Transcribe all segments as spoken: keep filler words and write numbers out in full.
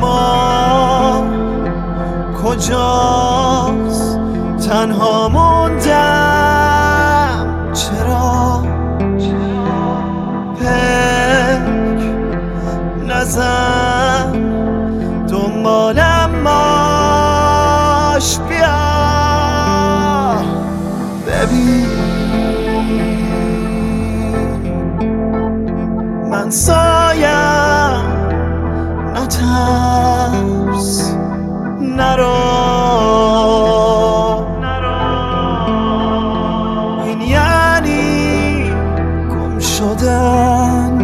ما کجاست؟ تنها موندم. چرا پک نزن دنبالم ماش، بیا ببین من سایم. نترس نرو، این یعنی گم شدن.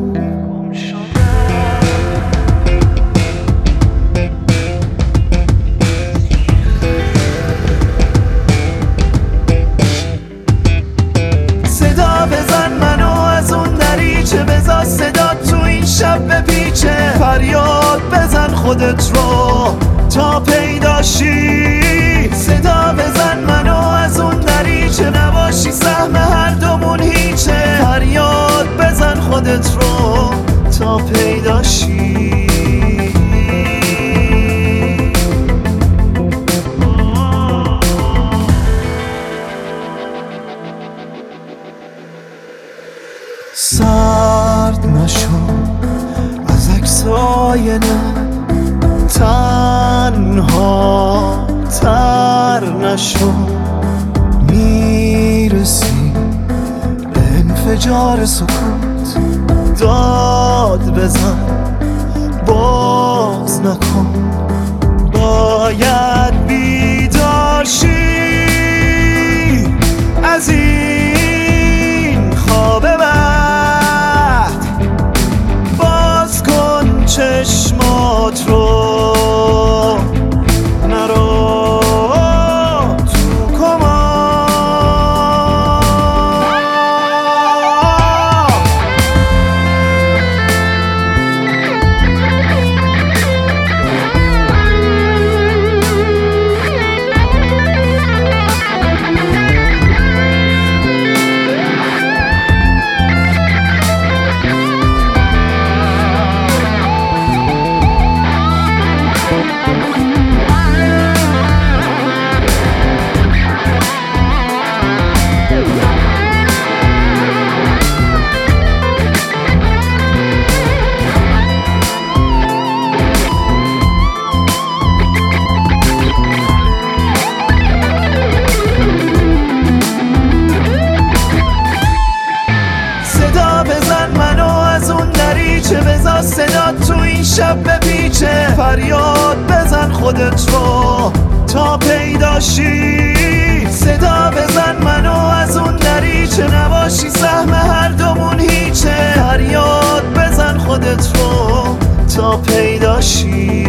صدا بزن منو از اون دریچه، بذار صدا تو این شب بپیچه. فریاد بزن خودت رو تا پیداشی. صدا بزن منو از اون دریچه، نباشی سهم هر دومون هیچه. فریاد بزن خودت رو تا پیداشی. سرد نشو از عکسای نه، تنها تر نشو. میرسی به انفجار سکوت، داد بزن باز نکن. باید بیدار شی از این خواب بد. باز کن چشمات رو، نرو تو کما. بذار صدا تو این شب بپیچه. فریاد بزن خودت رو تا پیداشی. صدا بزن منو از اون دریچه، نباشی سهم هر دومون هیچه. فریاد بزن خودت رو تا پیداشی.